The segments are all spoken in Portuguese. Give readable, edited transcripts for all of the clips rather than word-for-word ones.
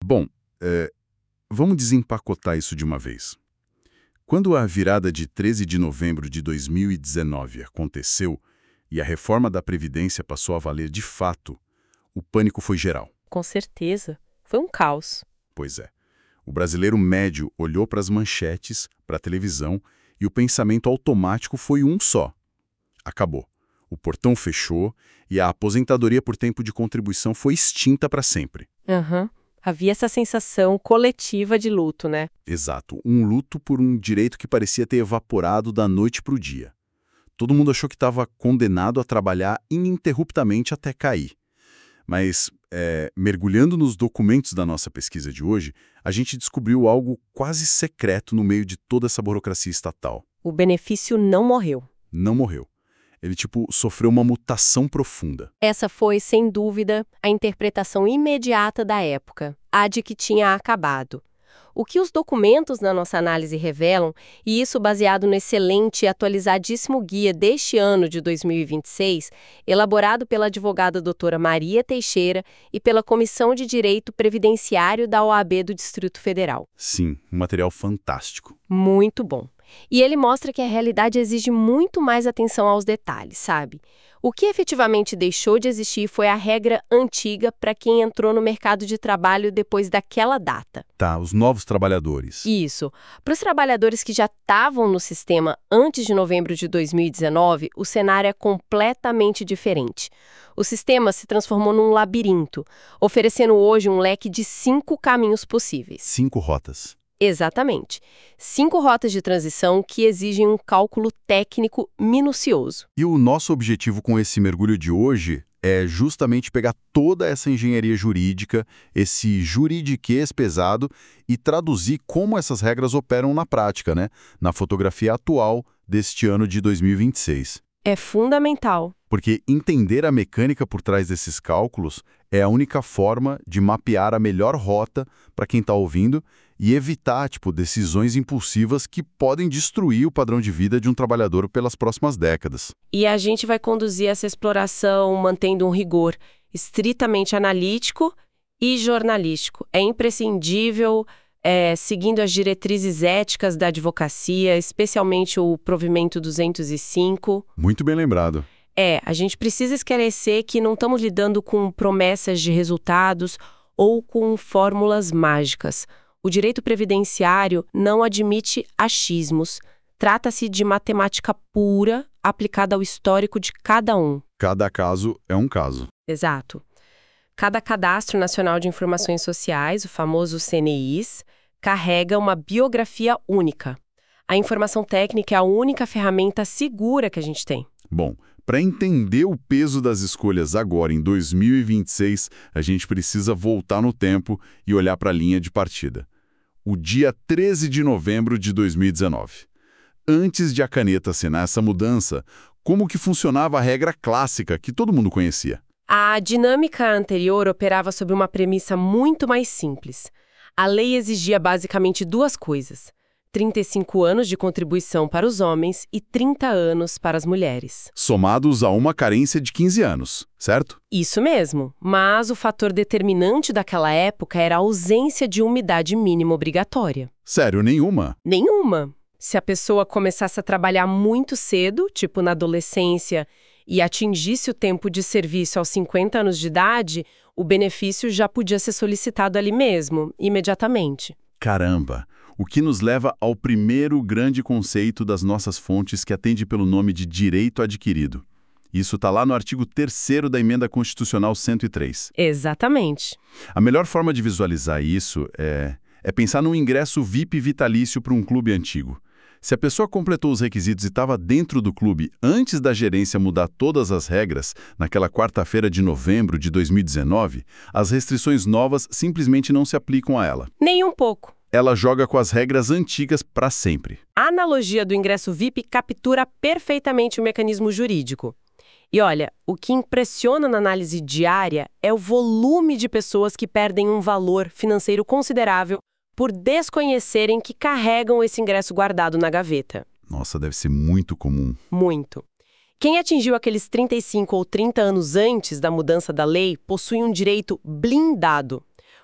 Bom, vamos desempacotar isso de uma vez. Quando a virada de 13 de novembro de 2019 aconteceu e a reforma da Previdência passou a valer de fato, o pânico foi geral. Com certeza. Foi um caos. Pois é. O brasileiro médio olhou para as manchetes, para a televisão, e o pensamento automático foi um só. Acabou. O portão fechou e a aposentadoria por tempo de contribuição foi extinta para sempre. Aham. Havia essa sensação coletiva de luto, né? Exato. Um luto por um direito que parecia ter evaporado da noite para o dia. Todo mundo achou que estava condenado a trabalhar ininterruptamente até cair. Mas, mergulhando nos documentos da nossa pesquisa de hoje, a gente descobriu algo quase secreto no meio de toda essa burocracia estatal. O benefício não morreu. Não morreu. Ele, sofreu uma mutação profunda. Essa foi, sem dúvida, a interpretação imediata da época, a de que tinha acabado. O que os documentos na nossa análise revelam, e isso baseado no excelente e atualizadíssimo guia deste ano de 2026, elaborado pela advogada doutora Maria Teixeira e pela Comissão de Direito Previdenciário da OAB do Distrito Federal. Sim, um material fantástico. Muito bom. E ele mostra que a realidade exige muito mais atenção aos detalhes, sabe? O que efetivamente deixou de existir foi a regra antiga para quem entrou no mercado de trabalho depois daquela data. Tá, os novos trabalhadores. Isso. Para os trabalhadores que já estavam no sistema antes de novembro de 2019, o cenário é completamente diferente. O sistema se transformou num labirinto, oferecendo hoje um leque de 5 caminhos possíveis. 5 rotas. Exatamente. 5 rotas de transição que exigem um cálculo técnico minucioso. E o nosso objetivo com esse mergulho de hoje é justamente pegar toda essa engenharia jurídica, esse juridiquês pesado, e traduzir como essas regras operam na prática, né? Na fotografia atual deste ano de 2026. É fundamental. Porque entender a mecânica por trás desses cálculos é a única forma de mapear a melhor rota para quem está ouvindo e evitar, decisões impulsivas que podem destruir o padrão de vida de um trabalhador pelas próximas décadas. E a gente vai conduzir essa exploração mantendo um rigor estritamente analítico e jornalístico. É imprescindível, seguindo as diretrizes éticas da advocacia, especialmente o provimento 205. Muito bem lembrado. A gente precisa esclarecer que não estamos lidando com promessas de resultados ou com fórmulas mágicas. O direito previdenciário não admite achismos. Trata-se de matemática pura aplicada ao histórico de cada um. Cada caso é um caso. Exato. Cada Cadastro Nacional de Informações Sociais, o famoso CNIs, carrega uma biografia única. A informação técnica é a única ferramenta segura que a gente tem. Bom, para entender o peso das escolhas agora, em 2026, a gente precisa voltar no tempo e olhar para a linha de partida. O dia 13 de novembro de 2019. Antes de a caneta assinar essa mudança, como que funcionava a regra clássica que todo mundo conhecia? A dinâmica anterior operava sob uma premissa muito mais simples. A lei exigia basicamente 2 coisas: 35 anos de contribuição para os homens e 30 anos para as mulheres. Somados a uma carência de 15 anos, certo? Isso mesmo, mas o fator determinante daquela época era a ausência de uma idade mínima obrigatória. Sério, nenhuma? Nenhuma. Se a pessoa começasse a trabalhar muito cedo, tipo na adolescência, e atingisse o tempo de serviço aos 50 anos de idade, o benefício já podia ser solicitado ali mesmo, imediatamente. Caramba! O que nos leva ao primeiro grande conceito das nossas fontes que atende pelo nome de direito adquirido. Isso está lá no artigo 3º da Emenda Constitucional 103. Exatamente. A melhor forma de visualizar isso é pensar num ingresso VIP vitalício para um clube antigo. Se a pessoa completou os requisitos e estava dentro do clube antes da gerência mudar todas as regras, naquela quarta-feira de novembro de 2019, as restrições novas simplesmente não se aplicam a ela. Nem um pouco. Ela joga com as regras antigas para sempre. A analogia do ingresso VIP captura perfeitamente o mecanismo jurídico. E olha, o que impressiona na análise diária é o volume de pessoas que perdem um valor financeiro considerável por desconhecerem que carregam esse ingresso guardado na gaveta. Nossa, deve ser muito comum. Muito. Quem atingiu aqueles 35 ou 30 anos antes da mudança da lei possui um direito blindado.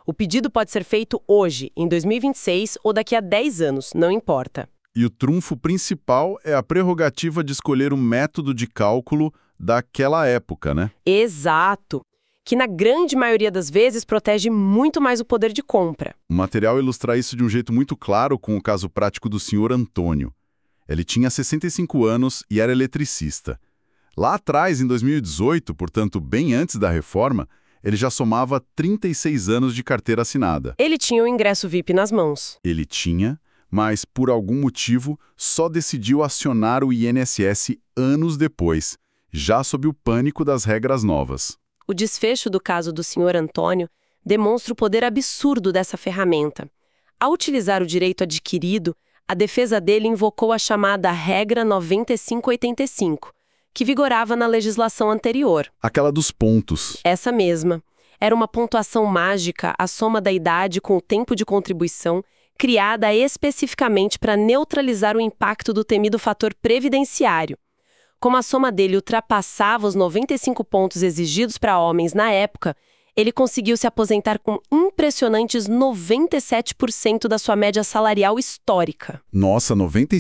O pedido pode ser feito hoje, em 2026 ou daqui a 10 anos, não importa. E o trunfo principal é a prerrogativa de escolher o método de cálculo daquela época, né? Exato. Que na grande maioria das vezes protege muito mais o poder de compra. O material ilustra isso de um jeito muito claro com o caso prático do senhor Antônio. Ele tinha 65 anos e era eletricista. Lá atrás, em 2018, portanto bem antes da reforma, ele já somava 36 anos de carteira assinada. Ele tinha o ingresso VIP nas mãos. Ele tinha, mas por algum motivo só decidiu acionar o INSS anos depois, já sob o pânico das regras novas. O desfecho do caso do Sr. Antônio demonstra o poder absurdo dessa ferramenta. Ao utilizar o direito adquirido, a defesa dele invocou a chamada Regra 9585, que vigorava na legislação anterior. Aquela dos pontos. Essa mesma. Era uma pontuação mágica, a soma da idade com o tempo de contribuição, criada especificamente para neutralizar o impacto do temido fator previdenciário. Como a soma dele ultrapassava os 95 pontos exigidos para homens na época, ele conseguiu se aposentar com impressionantes 97% da sua média salarial histórica. Nossa,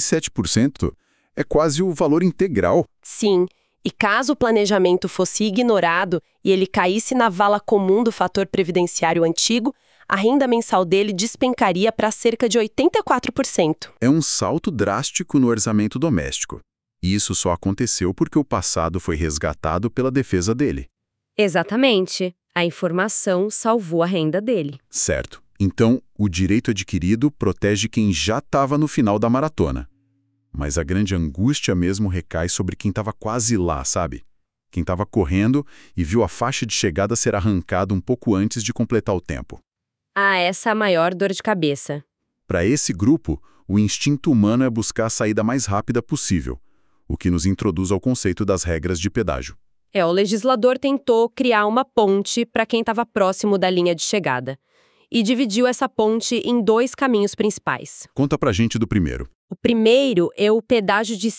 97%? É quase o valor integral. Sim, e caso o planejamento fosse ignorado e ele caísse na vala comum do fator previdenciário antigo, a renda mensal dele despencaria para cerca de 84%. É um salto drástico no orçamento doméstico. E isso só aconteceu porque o passado foi resgatado pela defesa dele. Exatamente. A informação salvou a renda dele. Certo. Então, o direito adquirido protege quem já estava no final da maratona. Mas a grande angústia mesmo recai sobre quem estava quase lá, sabe? Quem estava correndo e viu a faixa de chegada ser arrancada um pouco antes de completar o tempo. Ah, essa é a maior dor de cabeça. Para esse grupo, o instinto humano é buscar a saída mais rápida possível, o que nos introduz ao conceito das regras de pedágio. O legislador tentou criar uma ponte para quem estava próximo da linha de chegada e dividiu essa ponte em 2 caminhos principais. Conta pra gente do primeiro. O primeiro é o pedágio de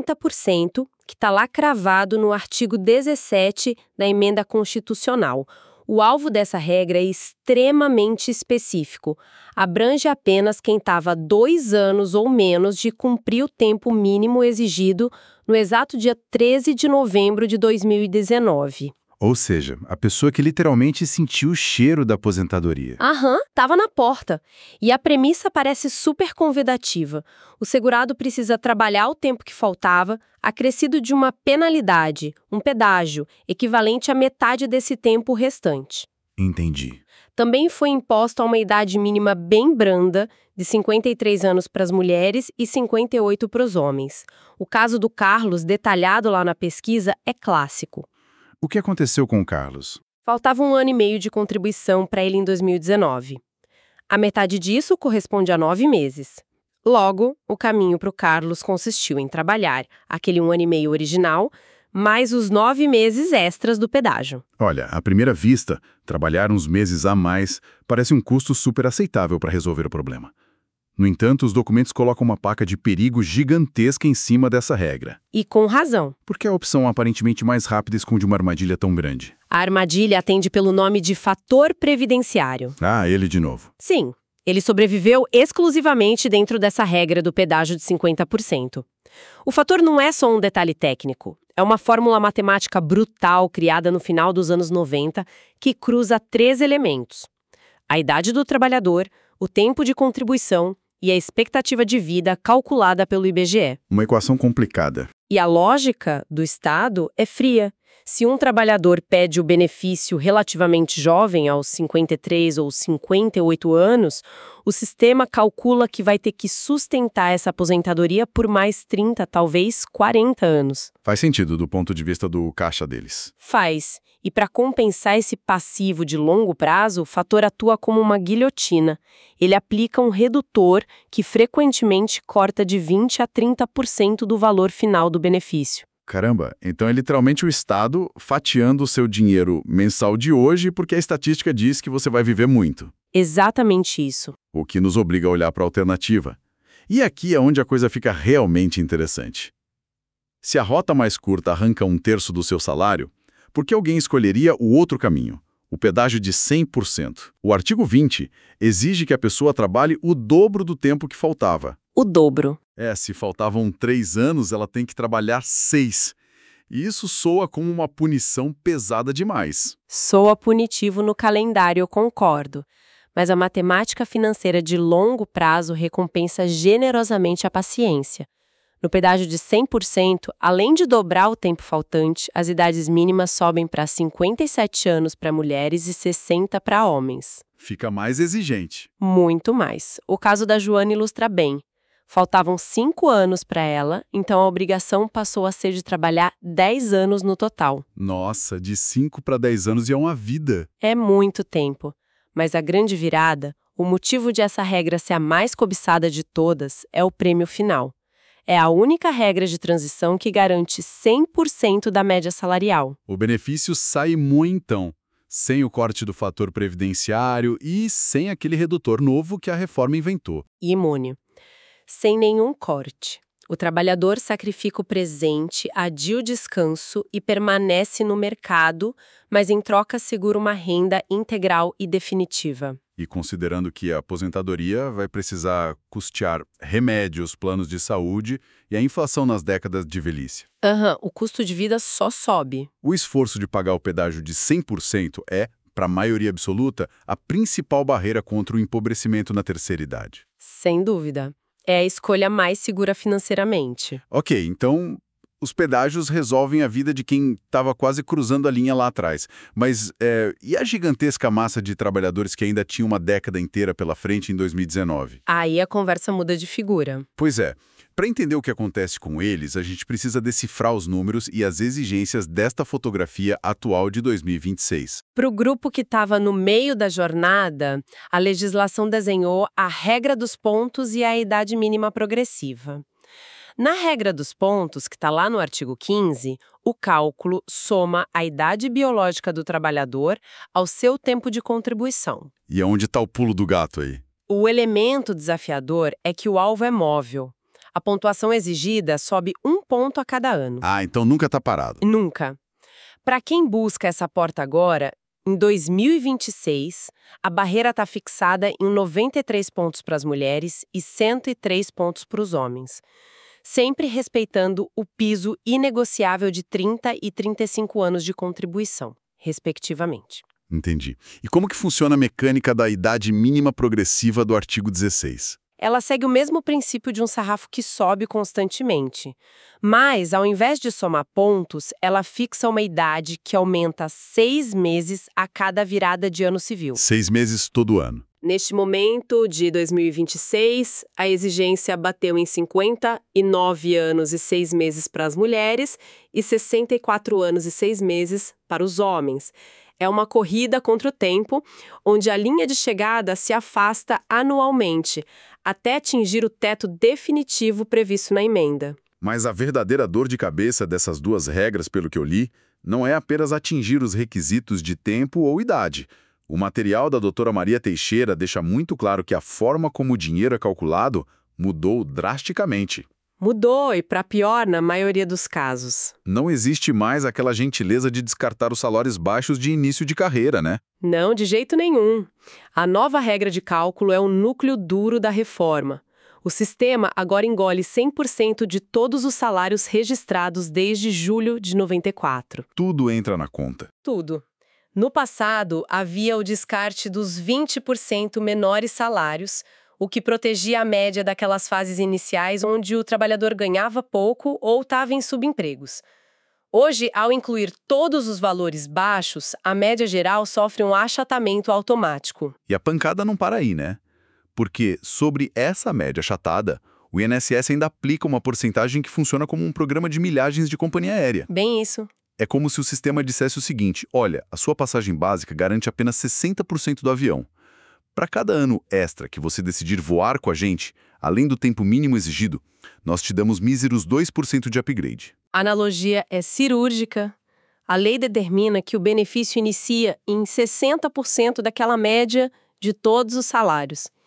50%, que está lá cravado no artigo 17 da Emenda Constitucional. O alvo dessa regra é extremamente específico. Abrange apenas quem estava 2 anos ou menos de cumprir o tempo mínimo exigido no exato dia 13 de novembro de 2019. Ou seja, a pessoa que literalmente sentiu o cheiro da aposentadoria. Estava na porta. E a premissa parece super convidativa. O segurado precisa trabalhar o tempo que faltava, acrescido de uma penalidade, um pedágio, equivalente à metade desse tempo restante. Entendi. Também foi imposta uma idade mínima bem branda, de 53 anos para as mulheres e 58 para os homens. O caso do Carlos, detalhado lá na pesquisa, é clássico. O que aconteceu com o Carlos? Faltava 1 ano e meio de contribuição para ele em 2019. A metade disso corresponde a 9 meses. Logo, o caminho para o Carlos consistiu em trabalhar aquele 1 ano e meio original, mais os 9 meses extras do pedágio. Olha, à primeira vista, trabalhar uns meses a mais parece um custo super aceitável para resolver o problema. No entanto, os documentos colocam uma placa de perigo gigantesca em cima dessa regra. E com razão. Por que a opção aparentemente mais rápida esconde uma armadilha tão grande? A armadilha atende pelo nome de fator previdenciário. Ah, ele de novo. Sim, ele sobreviveu exclusivamente dentro dessa regra do pedágio de 50%. O fator não é só um detalhe técnico. É uma fórmula matemática brutal criada no final dos anos 90 que cruza 3 elementos: a idade do trabalhador, o tempo de contribuição e a expectativa de vida calculada pelo IBGE. Uma equação complicada. E a lógica do Estado é fria. Se um trabalhador pede o benefício relativamente jovem, aos 53 ou 58 anos, o sistema calcula que vai ter que sustentar essa aposentadoria por mais 30, talvez 40 anos. Faz sentido do ponto de vista do caixa deles. Faz. E para compensar esse passivo de longo prazo, o fator atua como uma guilhotina. Ele aplica um redutor que frequentemente corta de 20% a 30% do valor final do benefício. Caramba, então é literalmente o Estado fatiando o seu dinheiro mensal de hoje porque a estatística diz que você vai viver muito. Exatamente isso. O que nos obriga a olhar para a alternativa. E aqui é onde a coisa fica realmente interessante. Se a rota mais curta arranca 1/3 do seu salário, por que alguém escolheria o outro caminho, o pedágio de 100%. O artigo 20 exige que a pessoa trabalhe o dobro do tempo que faltava. O dobro. Se faltavam 3 anos, ela tem que trabalhar 6. E isso soa como uma punição pesada demais. Soa punitivo no calendário, eu concordo. Mas a matemática financeira de longo prazo recompensa generosamente a paciência. No pedágio de 100%, além de dobrar o tempo faltante, as idades mínimas sobem para 57 anos para mulheres e 60 para homens. Fica mais exigente. Muito mais. O caso da Joana ilustra bem. Faltavam 5 anos para ela, então a obrigação passou a ser de trabalhar 10 anos no total. Nossa, de 5 para 10 anos e é uma vida. É muito tempo. Mas a grande virada, o motivo de essa regra ser a mais cobiçada de todas, é o prêmio final. É a única regra de transição que garante 100% da média salarial. O benefício sai muitão, sem o corte do fator previdenciário e sem aquele redutor novo que a reforma inventou. Imune. Sem nenhum corte. O trabalhador sacrifica o presente, adia o descanso e permanece no mercado, mas em troca segura uma renda integral e definitiva. E considerando que a aposentadoria vai precisar custear remédios, planos de saúde e a inflação nas décadas de velhice. O custo de vida só sobe. O esforço de pagar o pedágio de 100% é, para a maioria absoluta, a principal barreira contra o empobrecimento na terceira idade. Sem dúvida. É a escolha mais segura financeiramente. Ok, então os pedágios resolvem a vida de quem estava quase cruzando a linha lá atrás. Mas e a gigantesca massa de trabalhadores que ainda tinha uma década inteira pela frente em 2019? Aí a conversa muda de figura. Pois é. Para entender o que acontece com eles, a gente precisa decifrar os números e as exigências desta fotografia atual de 2026. Para o grupo que estava no meio da jornada, a legislação desenhou a regra dos pontos e a idade mínima progressiva. Na regra dos pontos, que está lá no artigo 15, o cálculo soma a idade biológica do trabalhador ao seu tempo de contribuição. E onde está o pulo do gato aí? O elemento desafiador é que o alvo é móvel. A pontuação exigida sobe 1 ponto a cada ano. Então nunca está parado. Nunca. Para quem busca essa porta agora, em 2026, a barreira está fixada em 93 pontos para as mulheres e 103 pontos para os homens, sempre respeitando o piso inegociável de 30 e 35 anos de contribuição, respectivamente. Entendi. E como que funciona a mecânica da idade mínima progressiva do artigo 16? Ela segue o mesmo princípio de um sarrafo que sobe constantemente. Mas, ao invés de somar pontos, ela fixa uma idade que aumenta 6 meses a cada virada de ano civil. 6 meses todo ano. Neste momento de 2026, a exigência bateu em 59 anos e 6 meses para as mulheres e 64 anos e 6 meses para os homens. É uma corrida contra o tempo, onde a linha de chegada se afasta anualmente, até atingir o teto definitivo previsto na emenda. Mas a verdadeira dor de cabeça dessas duas regras, pelo que eu li, não é apenas atingir os requisitos de tempo ou idade. O material da doutora Maria Teixeira deixa muito claro que a forma como o dinheiro é calculado mudou drasticamente. Mudou, e para pior na maioria dos casos. Não existe mais aquela gentileza de descartar os salários baixos de início de carreira, né? Não, de jeito nenhum. A nova regra de cálculo é o núcleo duro da reforma. O sistema agora engole 100% de todos os salários registrados desde julho de 94. Tudo entra na conta. Tudo. No passado, havia o descarte dos 20% menores salários, o que protegia a média daquelas fases iniciais onde o trabalhador ganhava pouco ou estava em subempregos. Hoje, ao incluir todos os valores baixos, a média geral sofre um achatamento automático. E a pancada não para aí, né? Porque, sobre essa média achatada, o INSS ainda aplica uma porcentagem que funciona como um programa de milhagens de companhia aérea. Bem isso. É como se o sistema dissesse o seguinte: olha, a sua passagem básica garante apenas 60% do avião. Para cada ano extra que você decidir voar com a gente, além do tempo mínimo exigido, nós te damos míseros 2% de upgrade. A analogia é cirúrgica. A lei determina que o benefício inicia em 60% daquela média de todos os salários.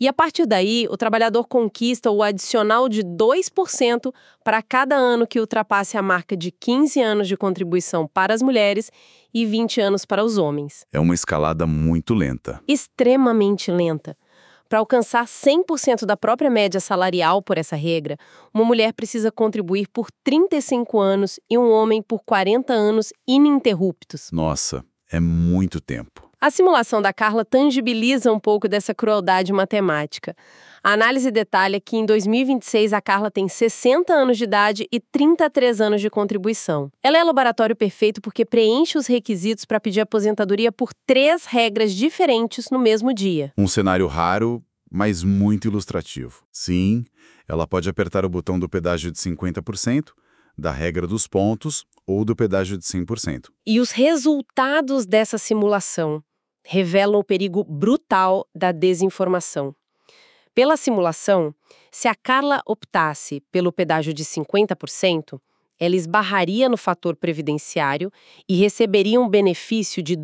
E a partir daí, o trabalhador conquista o adicional de 2% para cada ano que ultrapasse a marca de 15 anos de contribuição para as mulheres e 20 anos para os homens. É uma escalada muito lenta. Extremamente lenta. Para alcançar 100% da própria média salarial por essa regra, uma mulher precisa contribuir por 35 anos e um homem por 40 anos ininterruptos. Nossa, é muito tempo. A simulação da Carla tangibiliza um pouco dessa crueldade matemática. A análise detalha que em 2026 a Carla tem 60 anos de idade e 33 anos de contribuição. Ela é o laboratório perfeito porque preenche os requisitos para pedir aposentadoria por 3 regras diferentes no mesmo dia. Um cenário raro, mas muito ilustrativo. Sim, ela pode apertar o botão do pedágio de 50%, da regra dos pontos ou do pedágio de 100%. E os resultados dessa simulação revelam o perigo brutal da desinformação. Pela simulação, se a Carla optasse pelo pedágio de 50%, ela esbarraria no fator previdenciário e receberia um benefício de R$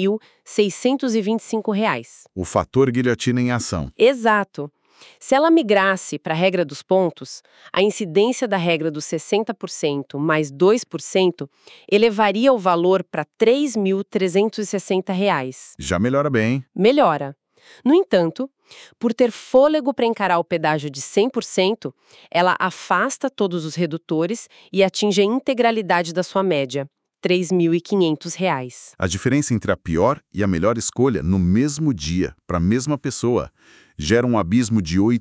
2.625. O fator guilhotina em ação. Exato. Se ela migrasse para a regra dos pontos, a incidência da regra dos 60% mais 2% elevaria o valor para R$ 3.360. Já melhora bem. Melhora. No entanto, por ter fôlego para encarar o pedágio de 100%, ela afasta todos os redutores e atinge a integralidade da sua média, R$ 3.500. A diferença entre a pior e a melhor escolha no mesmo dia, para a mesma pessoa, gera um abismo de R$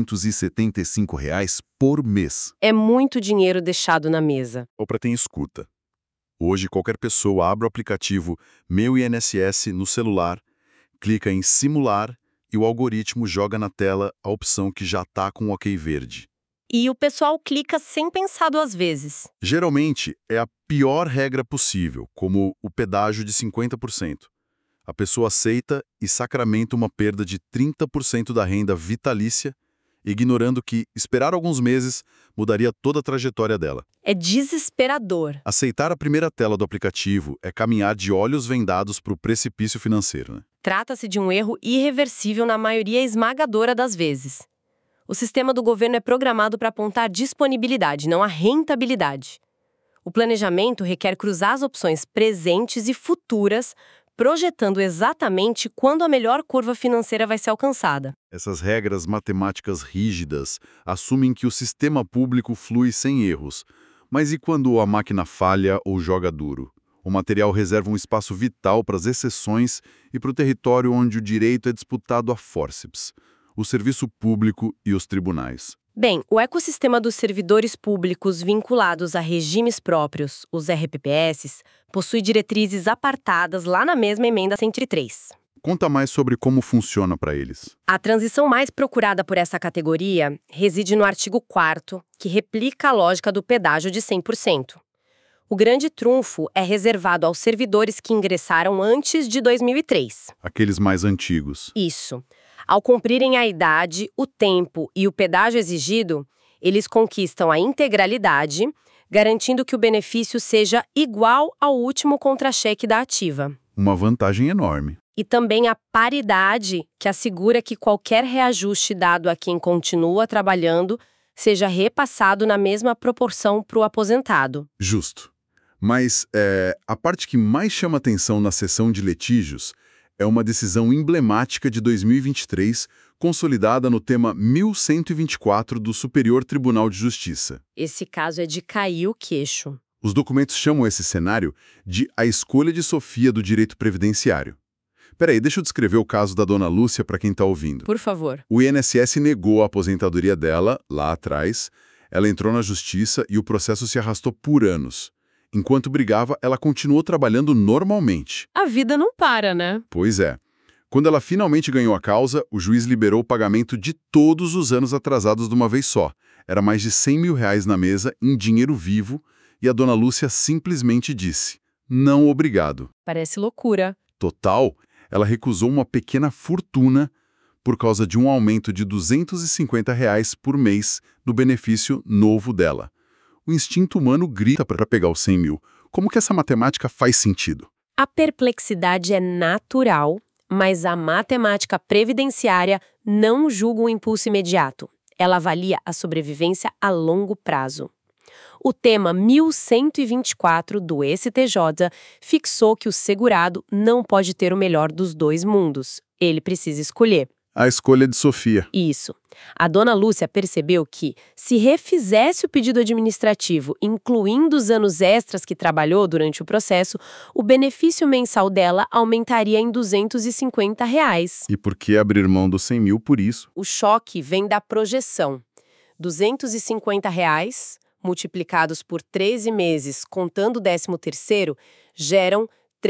875 por mês. É muito dinheiro deixado na mesa. Ou para quem escuta. Hoje, qualquer pessoa abre o aplicativo Meu INSS no celular, clica em Simular e o algoritmo joga na tela a opção que já está com o OK verde. E o pessoal clica sem pensar 2 vezes. Geralmente, é a pior regra possível, como o pedágio de 50%. A pessoa aceita e sacramenta uma perda de 30% da renda vitalícia, ignorando que esperar alguns meses mudaria toda a trajetória dela. É desesperador. Aceitar a primeira tela do aplicativo é caminhar de olhos vendados para o precipício financeiro, né? Trata-se de um erro irreversível na maioria esmagadora das vezes. O sistema do governo é programado para apontar disponibilidade, não a rentabilidade. O planejamento requer cruzar as opções presentes e futuras, projetando exatamente quando a melhor curva financeira vai ser alcançada. Essas regras matemáticas rígidas assumem que o sistema público flui sem erros. Mas e quando a máquina falha ou joga duro? O material reserva um espaço vital para as exceções e para o território onde o direito é disputado a fórceps, o serviço público e os tribunais. Bem, o ecossistema dos servidores públicos vinculados a regimes próprios, os RPPS, possui diretrizes apartadas lá na mesma emenda 103. Conta mais sobre como funciona para eles. A transição mais procurada por essa categoria reside no artigo 4º, que replica a lógica do pedágio de 100%. O grande trunfo é reservado aos servidores que ingressaram antes de 2003. Aqueles mais antigos. Isso. Ao cumprirem a idade, o tempo e o pedágio exigido, eles conquistam a integralidade, garantindo que o benefício seja igual ao último contra-cheque da ativa. Uma vantagem enorme. E também a paridade, que assegura que qualquer reajuste dado a quem continua trabalhando seja repassado na mesma proporção para o aposentado. Justo. Mas a parte que mais chama atenção na sessão de litígios é uma decisão emblemática de 2023, consolidada no tema 1124 do Superior Tribunal de Justiça. Esse caso é de cair o queixo. Os documentos chamam esse cenário de a escolha de Sofia do direito previdenciário. Peraí, deixa eu descrever o caso da dona Lúcia para quem está ouvindo. Por favor. O INSS negou a aposentadoria dela, lá atrás. Ela entrou na justiça e o processo se arrastou por anos. Enquanto brigava, ela continuou trabalhando normalmente. A vida não para, né? Pois é. Quando ela finalmente ganhou a causa, o juiz liberou o pagamento de todos os anos atrasados de uma vez só. Era mais de R$100 mil na mesa, em dinheiro vivo, e a dona Lúcia simplesmente disse, não obrigado. Parece loucura. Total, ela recusou uma pequena fortuna por causa de um aumento de R$250 por mês no benefício novo dela. O instinto humano grita para pegar os 100 mil. Como que essa matemática faz sentido? A perplexidade é natural, Mas a matemática previdenciária não julga o impulso imediato. Ela avalia a sobrevivência a longo prazo. O tema 1124 do STJ fixou que o segurado não pode ter o melhor dos dois mundos. Ele precisa escolher. A escolha de Sofia. Isso. A dona Lúcia percebeu que, se refizesse o pedido administrativo, incluindo os anos extras que trabalhou durante o processo, o benefício mensal dela aumentaria em R$ 250. E por que abrir mão dos 100 mil por isso? O choque vem da projeção. R$ 250 multiplicados por 13 meses, contando o 13º, geram R$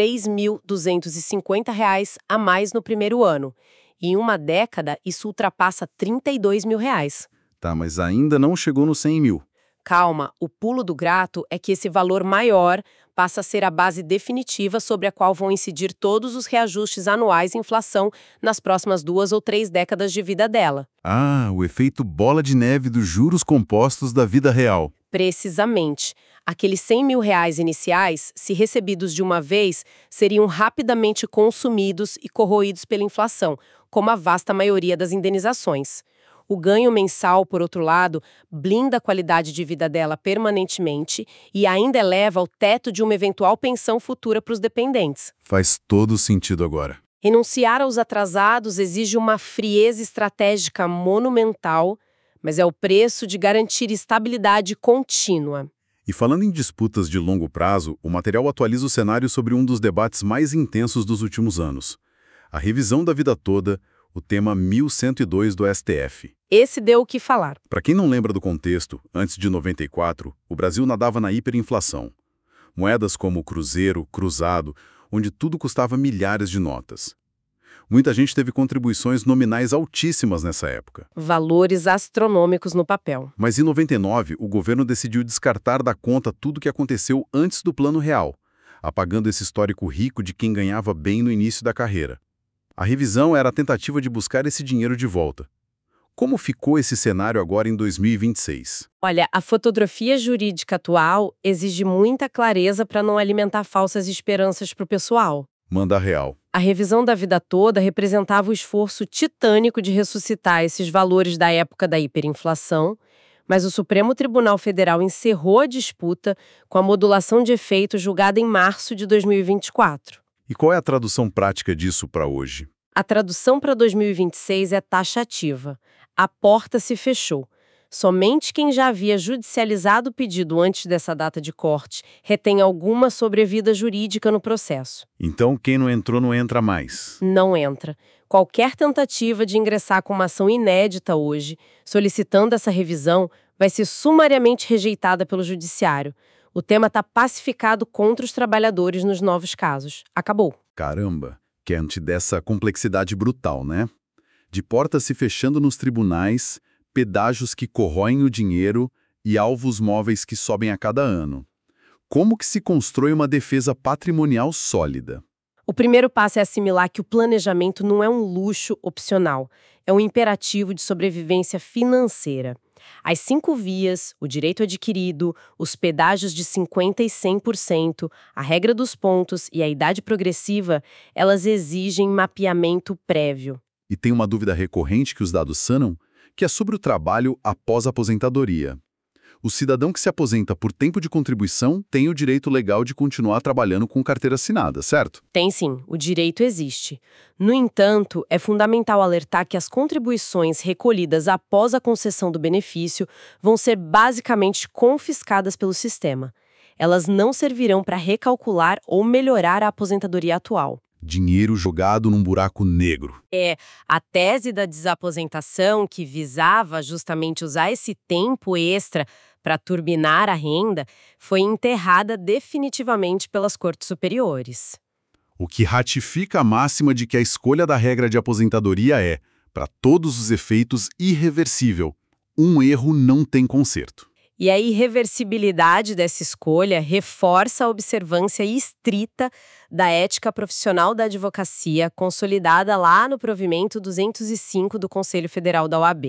3.250 a mais no primeiro ano. Em uma década, isso ultrapassa R$ 32 mil. Tá, mas ainda não chegou nos 100 mil. Calma, o pulo do gato é que esse valor maior passa a ser a base definitiva sobre a qual vão incidir todos os reajustes anuais e inflação nas próximas 2 ou 3 décadas de vida dela. Ah, o efeito bola de neve dos juros compostos da vida real. Precisamente. Aqueles R$ 100 mil iniciais, se recebidos de uma vez, seriam rapidamente consumidos e corroídos pela inflação, como a vasta maioria das indenizações. O ganho mensal, por outro lado, blinda a qualidade de vida dela permanentemente e ainda eleva o teto de uma eventual pensão futura para os dependentes. Faz todo sentido agora. Renunciar aos atrasados exige uma frieza estratégica monumental, mas é o preço de garantir estabilidade contínua. E falando em disputas de longo prazo, o material atualiza o cenário sobre um dos debates mais intensos dos últimos anos. A revisão da vida toda, o tema 1102 do STF. Esse deu o que falar. Para quem não lembra do contexto, antes de 94, o Brasil nadava na hiperinflação. Moedas como o cruzeiro, cruzado, onde tudo custava milhares de notas. Muita gente teve contribuições nominais altíssimas nessa época. Valores astronômicos no papel. Mas em 99, o governo decidiu descartar da conta tudo o que aconteceu antes do Plano Real, apagando esse histórico rico de quem ganhava bem no início da carreira. A revisão era a tentativa de buscar esse dinheiro de volta. Como ficou esse cenário agora em 2026? Olha, a fotografia jurídica atual exige muita clareza para não alimentar falsas esperanças para o pessoal. Manda real. A revisão da vida toda representava o esforço titânico de ressuscitar esses valores da época da hiperinflação, mas o Supremo Tribunal Federal encerrou a disputa com a modulação de efeito julgada em março de 2024. E qual é a tradução prática disso para hoje? A tradução para 2026 é taxativa. A porta se fechou. Somente quem já havia judicializado o pedido antes dessa data de corte retém alguma sobrevida jurídica no processo. Então, quem não entrou não entra mais. Não entra. Qualquer tentativa de ingressar com uma ação inédita hoje, solicitando essa revisão, vai ser sumariamente rejeitada pelo Judiciário. O tema está pacificado contra os trabalhadores nos novos casos. Acabou. Caramba, quente dessa complexidade brutal, né? De portas se fechando nos tribunais, pedágios que corroem o dinheiro e alvos móveis que sobem a cada ano. Como que se constrói uma defesa patrimonial sólida? O primeiro passo é assimilar que o planejamento não é um luxo opcional, é um imperativo de sobrevivência financeira. As 5 vias, o direito adquirido, os pedágios de 50% e 100%, a regra dos pontos e a idade progressiva, elas exigem mapeamento prévio. E tem uma dúvida recorrente que os dados sanam, que é sobre o trabalho após a aposentadoria. O cidadão que se aposenta por tempo de contribuição tem o direito legal de continuar trabalhando com carteira assinada, certo? Tem sim, o direito existe. No entanto, é fundamental alertar que as contribuições recolhidas após a concessão do benefício vão ser basicamente confiscadas pelo sistema. Elas não servirão para recalcular ou melhorar a aposentadoria atual. Dinheiro jogado num buraco negro. A tese da desaposentação, que visava justamente usar esse tempo extra para turbinar a renda, foi enterrada definitivamente pelas cortes superiores. O que ratifica a máxima de que a escolha da regra de aposentadoria é, para todos os efeitos, irreversível. Um erro não tem conserto. E a irreversibilidade dessa escolha reforça a observância estrita da ética profissional da advocacia, consolidada lá no provimento 205 do Conselho Federal da OAB.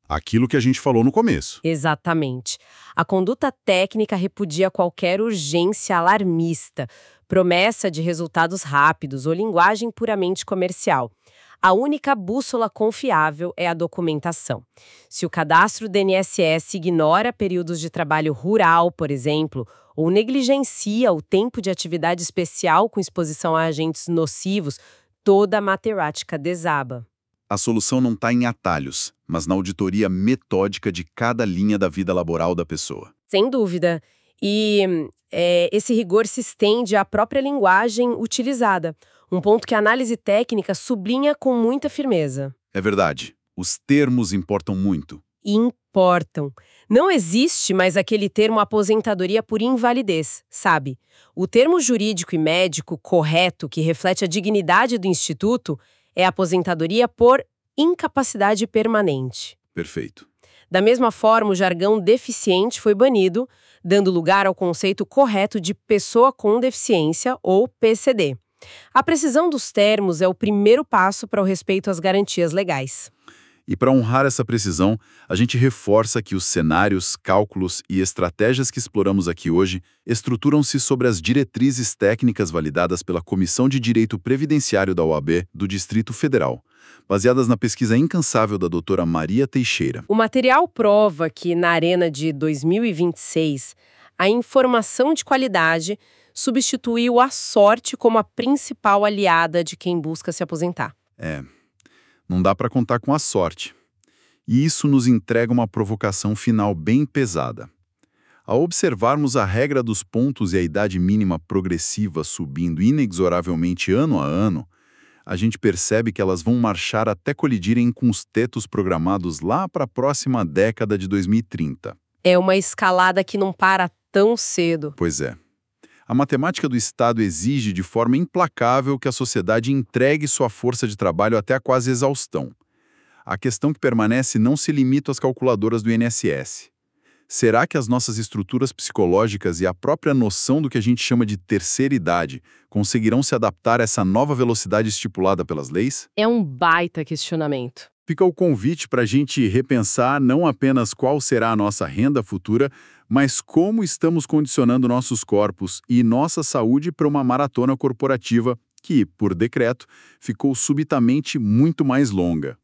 Aquilo que a gente falou no começo. Exatamente. A conduta técnica repudia qualquer urgência alarmista, promessa de resultados rápidos ou linguagem puramente comercial. A única bússola confiável é a documentação. Se o cadastro do INSS ignora períodos de trabalho rural, por exemplo, ou negligencia o tempo de atividade especial com exposição a agentes nocivos, toda a matemática desaba. A solução não está em atalhos, mas na auditoria metódica de cada linha da vida laboral da pessoa. Sem dúvida. E esse rigor se estende à própria linguagem utilizada, um ponto que a análise técnica sublinha com muita firmeza. É verdade. Os termos importam muito. Importam. Não existe mais aquele termo aposentadoria por invalidez, sabe? O termo jurídico e médico correto que reflete a dignidade do instituto é aposentadoria por incapacidade permanente. Perfeito. Da mesma forma, o jargão deficiente foi banido, dando lugar ao conceito correto de pessoa com deficiência, ou PCD. A precisão dos termos é o primeiro passo para o respeito às garantias legais. E para honrar essa precisão, a gente reforça que os cenários, cálculos e estratégias que exploramos aqui hoje estruturam-se sobre as diretrizes técnicas validadas pela Comissão de Direito Previdenciário da OAB do Distrito Federal, baseadas na pesquisa incansável da doutora Maria Teixeira. O material prova que, na Arena de 2026, a informação de qualidade substituiu a sorte como a principal aliada de quem busca se aposentar. Não dá para contar com a sorte. E isso nos entrega uma provocação final bem pesada. Ao observarmos a regra dos pontos e a idade mínima progressiva subindo inexoravelmente ano a ano, a gente percebe que elas vão marchar até colidirem com os tetos programados lá para a próxima década de 2030. É uma escalada que não para tão cedo. Pois é. A matemática do Estado exige de forma implacável que a sociedade entregue sua força de trabalho até a quase exaustão. A questão que permanece não se limita às calculadoras do INSS. Será que as nossas estruturas psicológicas e a própria noção do que a gente chama de terceira idade conseguirão se adaptar a essa nova velocidade estipulada pelas leis? É um baita questionamento. Fica o convite para a gente repensar não apenas qual será a nossa renda futura, mas como estamos condicionando nossos corpos e nossa saúde para uma maratona corporativa que, por decreto, ficou subitamente muito mais longa.